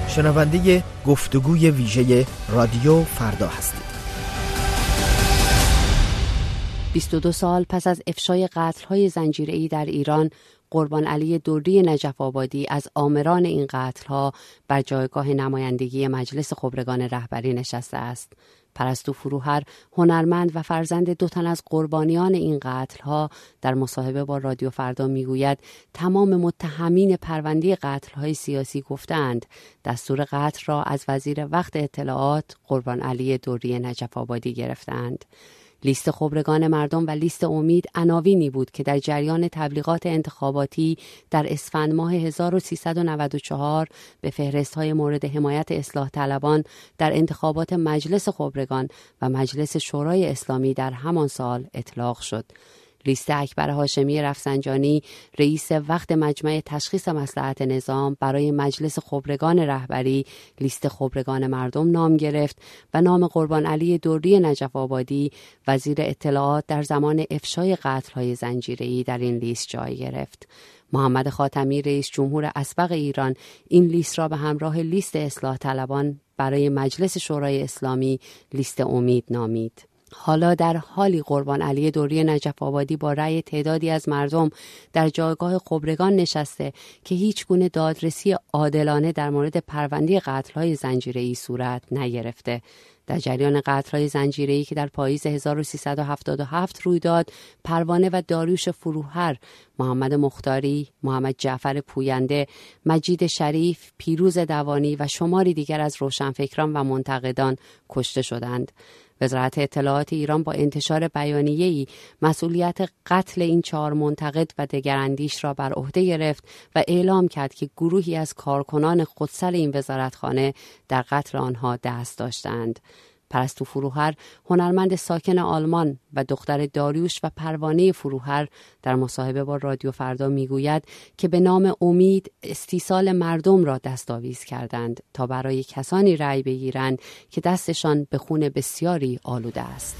شنونده گفتگوی ویژه رادیو فردا هستید. 22 سال پس از افشای قتل‌های زنجیره‌ای در ایران، قربان علی دری نجف آبادی از آمران این قتل‌ها بر جایگاه نمایندگی مجلس خبرگان رهبری نشسته است. پرستو فروهر، هنرمند و فرزند 2 تن از قربانیان این قتل‌ها، در مصاحبه با رادیو فردا میگوید تمام متهمین پرونده قتل‌های سیاسی گفتند دستور قتل را از وزیر وقت اطلاعات قربان علی دری نجف آبادی گرفتند. لیست خبرگان مردم و لیست امید عناوینی بود که در جریان تبلیغات انتخاباتی در اسفند ماه 1394 به فهرست‌های مورد حمایت اصلاح طلبان در انتخابات مجلس خبرگان و مجلس شورای اسلامی در همان سال اطلاق شد. لیست اکبر هاشمی رفسنجانی، رئیس وقت مجمع تشخیص مصلحت نظام، برای مجلس خبرگان رهبری لیست خبرگان مردم نام گرفت و نام قربان علی دری نجف آبادی، وزیر اطلاعات، در زمان افشای قتل‌های زنجیره‌ای در این لیست جای گرفت. محمد خاتمی، رئیس جمهور اسبق ایران، این لیست را به همراه لیست اصلاح طلبان برای مجلس شورای اسلامی لیست امید نامید. حالا در حالی قربان علی دری نجف آبادی با رأی تعدادی از مردم در جایگاه خبرگان نشسته که هیچ گونه دادرسی عادلانه در مورد پرونده قتل‌های زنجیره‌ای صورت نگرفته. در جریان قتل‌های زنجیره‌ای که در پاییز 1377 روی داد، پروانه و داریوش فروهر، محمد مختاری، محمد جعفر پوینده، مجید شریف، پیروز دوانی و شماری دیگر از روشنفکران و منتقدان کشته شدند. وزارت اطلاعات ایران با انتشار بیانیه‌ای مسئولیت قتل این 4 منتقد و دگراندیش را بر عهده گرفت و اعلام کرد که گروهی از کارکنان خودسر این وزارتخانه در قتل آنها دست داشتند. پرستو فروهر، هنرمند ساکن آلمان و دختر داریوش و پروانه فروهر، در مصاحبه با رادیو فردا میگوید که به نام امید استیصال مردم را دستاویز کردند تا برای کسانی رأی بگیرند که دستشان به خون بسیاری آلوده است.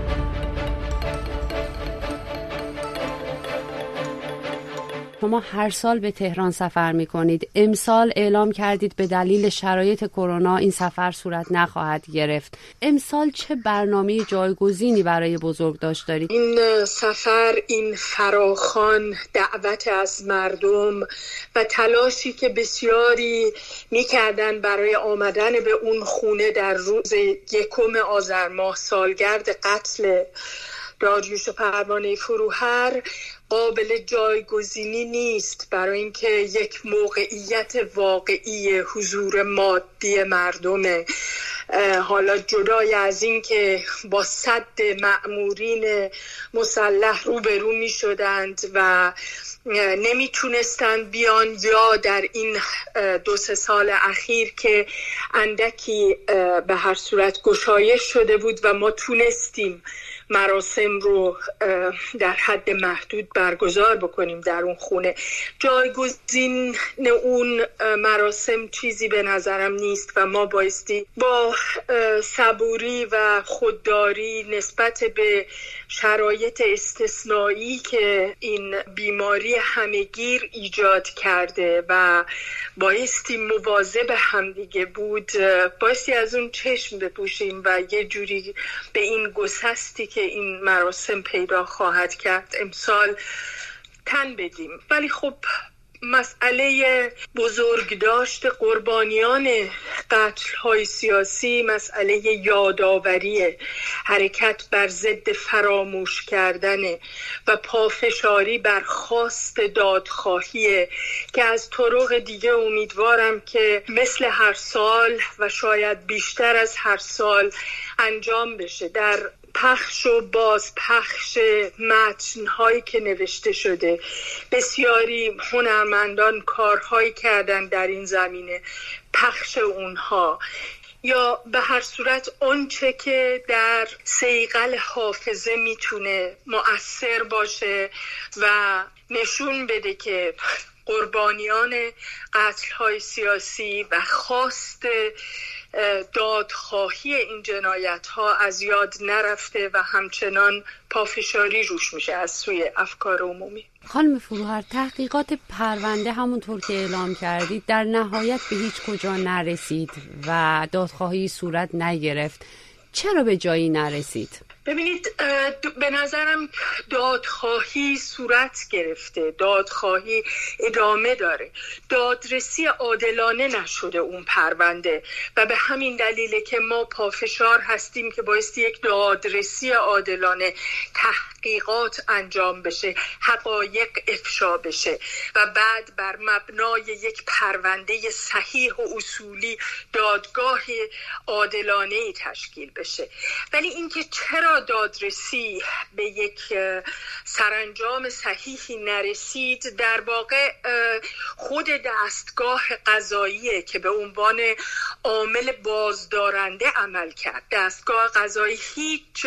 شما هر سال به تهران سفر می‌کنید. امسال اعلام کردید به دلیل شرایط کرونا این سفر صورت نخواهد گرفت. امسال چه برنامه جایگزینی برای بزرگداشت دارید؟ این سفر، این فراخوان دعوت از مردم و تلاشی که بسیاری می‌کردن برای آمدن به اون خونه در روز 1 آذر ماه، سالگرد قتل داریوش و پروانه فروهر، قابل جایگزینی نیست برای اینکه یک موقعیت واقعی حضور مادی مردمه. حالا جدای از این که با صد مأمورین مسلح روبرو می شدند و نمیتونستند بیان، یا در این 2-3 سال اخیر که اندکی به هر صورت گشایش شده بود و ما تونستیم مراسم رو در حد محدود برگزار بکنیم در اون خونه، جایگزین اون مراسم چیزی به نظرم نیست و ما بایستی با صبوری و خودداری نسبت به شرایط استثنایی که این بیماری همه‌گیر ایجاد کرده و بایستی مواظب همدیگه بود، بایستی از اون چشم بپوشیم و یه جوری به این گسستی که این مراسم پیدا خواهد کرد امسال تن بدیم. ولی خب مسئله بزرگداشت قربانیان قتل‌های سیاسی مسئله یادآوری حرکت بر ضد فراموش کردن و پافشاری بر خواست دادخواهی که از طرق دیگه امیدوارم که مثل هر سال و شاید بیشتر از هر سال انجام بشه. در پخش و باز پخش متن‌هایی که نوشته شده، بسیاری هنرمندان کارهایی کردن در این زمینه، پخش اونها یا به هر صورت آنچه که در صیقل حافظه میتونه مؤثر باشه و نشون بده که قربانیان قتل‌های سیاسی و خواست دادخواهی این جنایت ها از یاد نرفته و همچنان پافشاری روش میشه از سوی افکار عمومی. خانم فروهر، تحقیقات پرونده همونطور که اعلام کردید در نهایت به هیچ کجا نرسید و دادخواهی صورت نگرفت. چرا به جایی نرسید؟ ببینید، به نظرم دادخواهی صورت گرفته، دادخواهی ادامه داره، دادرسی عادلانه نشده اون پرونده و به همین دلیله که ما پافشار هستیم که بایستی یک دادرسی عادلانه، تحقیقات انجام بشه، حقایق افشا بشه و بعد بر مبنای یک پرونده صحیح و اصولی دادگاه عادلانه‌ای تشکیل بشه. ولی اینکه چرا دادرسی به یک سرانجام صحیحی نرسید، در واقع خود دستگاه قضاییه که به عنوان عامل بازدارنده عمل کرد. دستگاه قضایی هیچ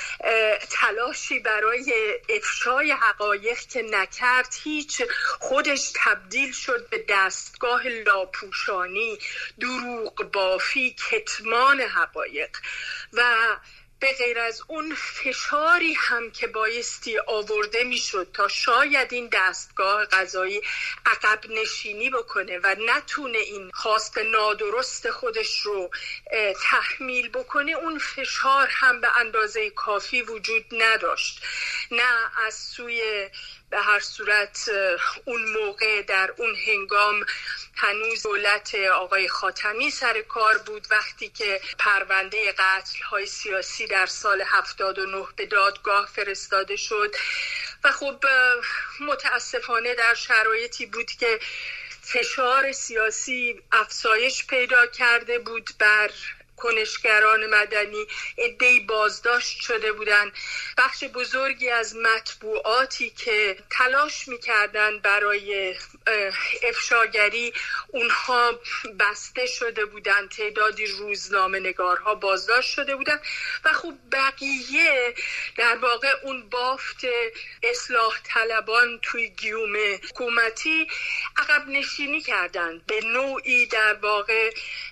تلاشی برای افشای حقایق که نکرد، هیچ، خودش تبدیل شد به دستگاه لاپوشانی، دروغ بافی، کتمان حقایق و به غیر از اون فشاری هم که بایستی آورده میشد تا شاید این دستگاه قضایی عقب نشینی بکنه و نتونه این خواست نادرست خودش رو تحمیل بکنه، اون فشار هم به اندازه کافی وجود نداشت. نه از سوی، به هر صورت اون موقع در اون هنگام هنوز دولت آقای خاتمی سر کار بود وقتی که پرونده قتل‌های سیاسی در سال 79 به دادگاه فرستاده شد و خب متاسفانه در شرایطی بود که فشار سیاسی افزایش پیدا کرده بود بر کنشگران مدنی، عده‌ای بازداشت شده بودن. بخش بزرگی از مطبوعاتی که تلاش می‌کردن برای افشاگری، اونها بسته شده بودن، تعدادی روزنامه‌نگارها بازداشت شده بودن و خب بقیه در واقع اون بافت اصلاح طلبان توی گیوم حکومتی عقب نشینی کردن، به نوعی در واقع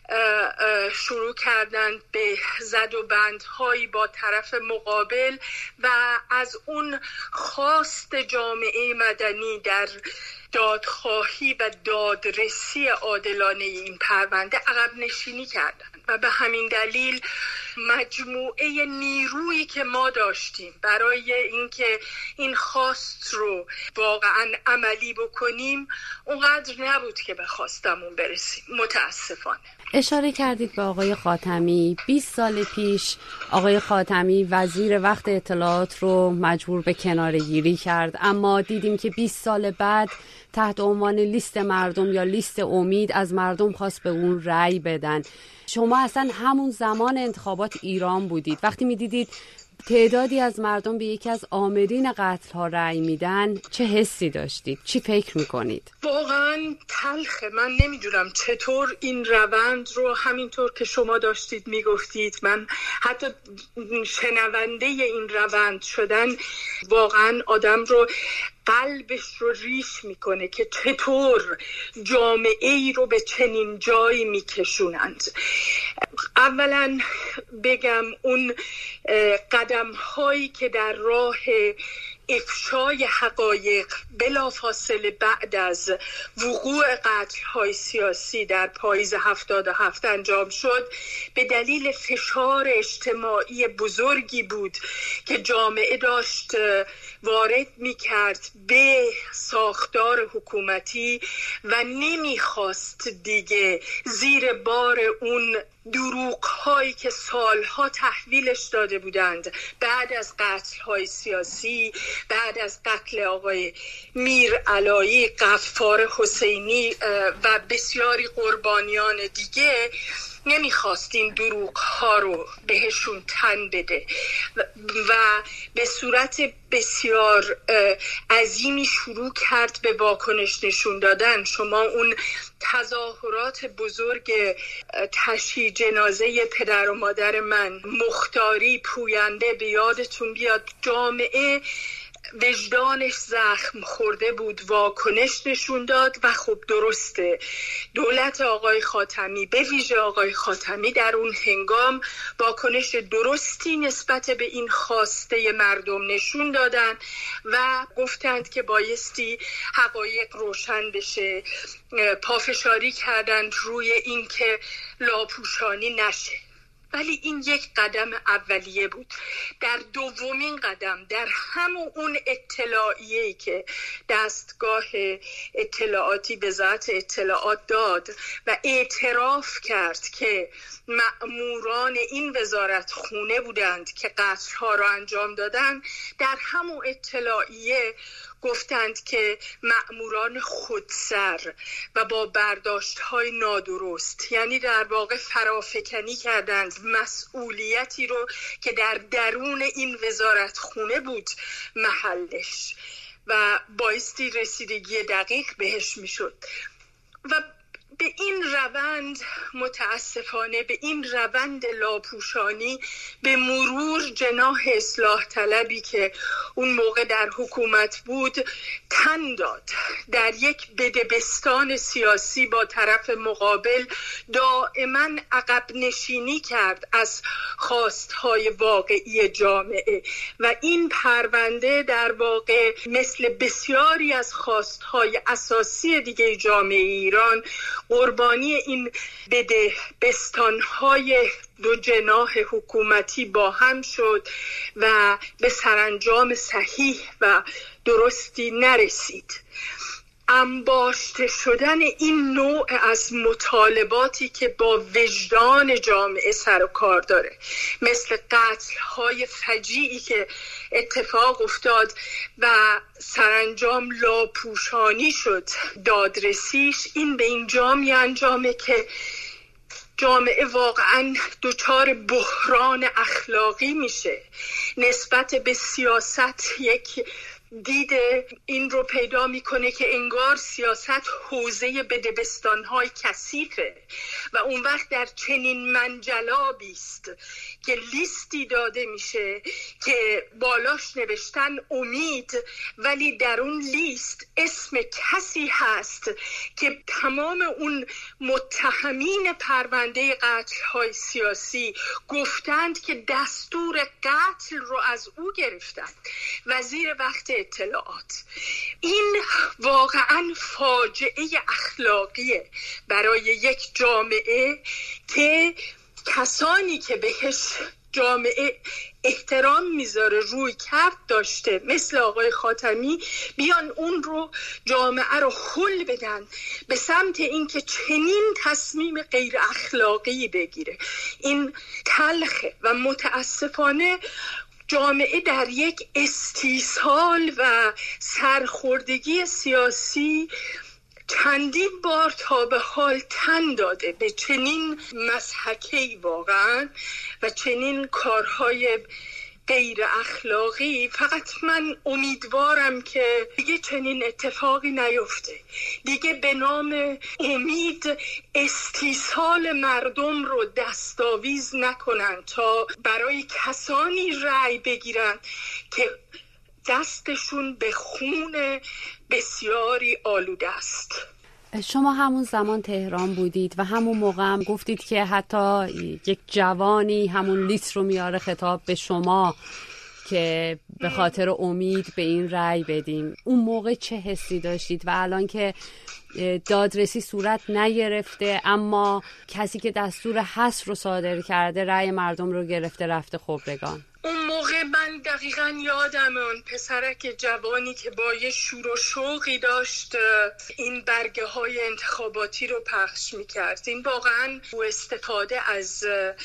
شروع کردند به زد و بندهایی با طرف مقابل و از اون خواست جامعه مدنی در دادخواهی و دادرسی عادلانه این پرونده عقب نشینی کردند و به همین دلیل مجموعه نیرویی که ما داشتیم برای اینکه این خواست رو واقعا عملی بکنیم اونقدر نبود که به خواستمون برسیم، متاسفانه. اشاره کردید به آقای خاتمی. 20 سال پیش آقای خاتمی وزیر وقت اطلاعات رو مجبور به کناره‌گیری کرد، اما دیدیم که 20 سال بعد تحت عنوان لیست مردم یا لیست امید از مردم خواست به اون رأی بدن. شما اصلا همون زمان انتخابات ایران بودید، وقتی می‌دیدید تعدادی از مردم به یکی از آمرین قتل ها رأی میدن، چه حسی داشتید؟ چی فکر میکنید؟ واقعا تلخه. من نمیدونم چطور این روند رو همینطور که شما داشتید میگفتید، من حتی شنونده این روند شدن واقعا آدم رو قلبش رو ریش میکنه که چطور جامعه ای رو به چنین جایی میکشونند. اولا بگم اون قدم هایی که در راه افشای حقایق بلافاصله بعد از وقوع قتل‌های سیاسی در پاییز 77 انجام شد، به دلیل فشار اجتماعی بزرگی بود که جامعه داشت وارد می‌کرد به ساختار حکومتی و نمی‌خواست دیگه زیر بار اون دروغ‌هایی که سالها تحویلش داده بودند بعد از قتل‌های سیاسی، بعد از قتل آقای میرعلایی، غفار حسینی و بسیاری قربانیان دیگه، نمیخواست این دروغ ها رو بهشون تن بده و به صورت بسیار عظیمی شروع کرد به واکنش نشون دادن. شما اون تظاهرات بزرگ تشییع جنازه پدر و مادر من، مختاری، پوینده، به یادتون بیاد، جامعه وجدانش زخم خورده بود واکنش نشون داد و خب درسته، دولت آقای خاتمی به ویژه آقای خاتمی در اون هنگام واکنش درستی نسبت به این خواسته مردم نشون دادن و گفتند که بایستی حقایق روشن بشه، پافشاری کردند روی این که لاپوشانی نشه. ولی این یک قدم اولیه بود. در دومین قدم، در همون اون اطلاعیه‌ای که دستگاه اطلاعاتی وزارت اطلاعات داد و اعتراف کرد که مأموران این وزارت خونه بودند که قتل‌ها را انجام دادند، در همون اطلاعیه گفتند که مأموران خودسر و با برداشت‌های نادرست، یعنی در واقع فرافکنی کردند مسئولیتی رو که در درون این وزارت خونه بود محلش و بایستی رسیدگی دقیق بهش میشد. و به این روند، متاسفانه به این روند لاپوشانی به مرور جناح اصلاح طلبی که اون موقع در حکومت بود تن داد. در یک بدبستان سیاسی با طرف مقابل دائما عقب نشینی کرد از خواستهای واقعی جامعه و این پرونده در واقع مثل بسیاری از خواستهای اساسی دیگه جامعه ایران قربانی این بدبستان‌های دو جناح حکومتی با هم شد و به سرانجام صحیح و درستی نرسید. انباشته شدن این نوع از مطالباتی که با وجدان جامعه سر و کار داره، مثل قتل‌های فجیعی که اتفاق افتاد و سرانجام لاپوشانی شد دادرسیش، این به این جا می انجامه که جامعه واقعا دچار بحران اخلاقی میشه. نسبت به سیاست یک دید این رو پیدا میکنه که انگار سیاست حوزه بدبستان‌های کثیفه و اون وقت در چنین منجلابی است که لیستی داده میشه که بالاش نوشتن امید، ولی در اون لیست اسم کسی هست که تمام اون متهمین پرونده قتل‌های سیاسی گفتند که دستور قتل رو از او گرفتند، وزیر وقت اطلاعات. این واقعا فاجعه اخلاقیه برای یک جامعه که کسانی که بهش جامعه احترام میذاره روی کرد داشته مثل آقای خاتمی بیان اون رو جامعه رو خل بدن به سمت اینکه چنین تصمیم غیر اخلاقی بگیره. این تلخه و متاسفانه جامعه در یک استیصال و سرخوردگی سیاسی چندین بار تا به حال تن داده به چنین مضحکه‌ای واقعا و چنین کارهای غیر اخلاقی. فقط من امیدوارم که دیگه چنین اتفاقی نیفته، دیگه به نام امید استیصال مردم رو دستاویز نکنن تا برای کسانی رأی بگیرن که دستشون به خون بسیاری آلوده است. شما همون زمان تهران بودید و همون موقع هم گفتید که حتی یک جوانی همون لیست رو میاره خطاب به شما که به خاطر امید به این رأی بدیم. اون موقع چه حسی داشتید؟ و الان که دادرسی صورت نگرفته اما کسی که دستور حذف رو صادر کرده رأی مردم رو گرفته رفته خبرگان، اون موقع من دقیقاً یادم اون پسرک جوانی که با یه شور و شوقی داشت این برگه های انتخاباتی رو پخش میکرد. این واقعاً استفاده از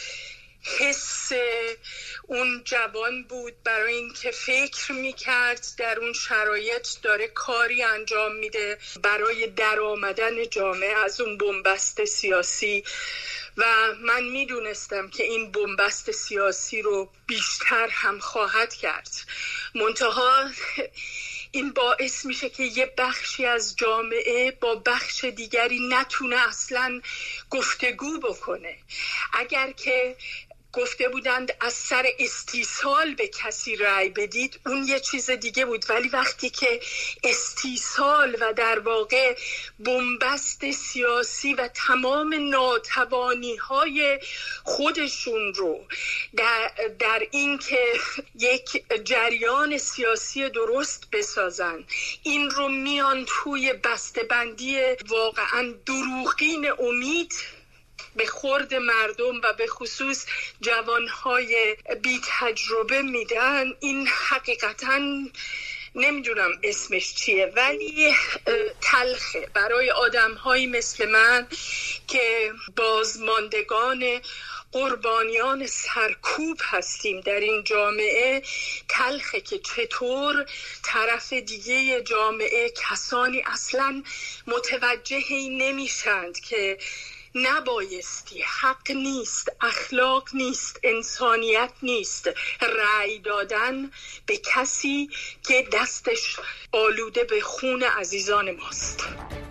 حس اون جوان بود برای این که فکر میکرد در اون شرایط داره کاری انجام میده برای در آمدن جامعه از اون بنبست سیاسی و من میدونستم که این بنبست سیاسی رو بیشتر هم خواهد کرد. منتها این باعث میشه که یه بخشی از جامعه با بخش دیگری نتونه اصلاً گفتگو بکنه. اگر که گفته بودند از سر استیصال به کسی رأی بدید، اون یه چیز دیگه بود. ولی وقتی که استیصال و در واقع بنبست سیاسی و تمام ناتوانی‌های خودشون رو در این که یک جریان سیاسی درست بسازن، این رو میان توی بسته‌بندی واقعا دروغین امید به خورد مردم و به خصوص جوانهای بی تجربه میدن، این حقیقتاً نمیدونم اسمش چیه، ولی تلخه برای آدم‌هایی مثل من که بازماندگان قربانیان سرکوب هستیم در این جامعه. تلخه که چطور طرف دیگه جامعه کسانی اصلاً متوجه این نمیشند که نبایستی، حق نیست، اخلاق نیست، انسانیت نیست رأی دادن به کسی که دستش آلوده به خون عزیزان ماست.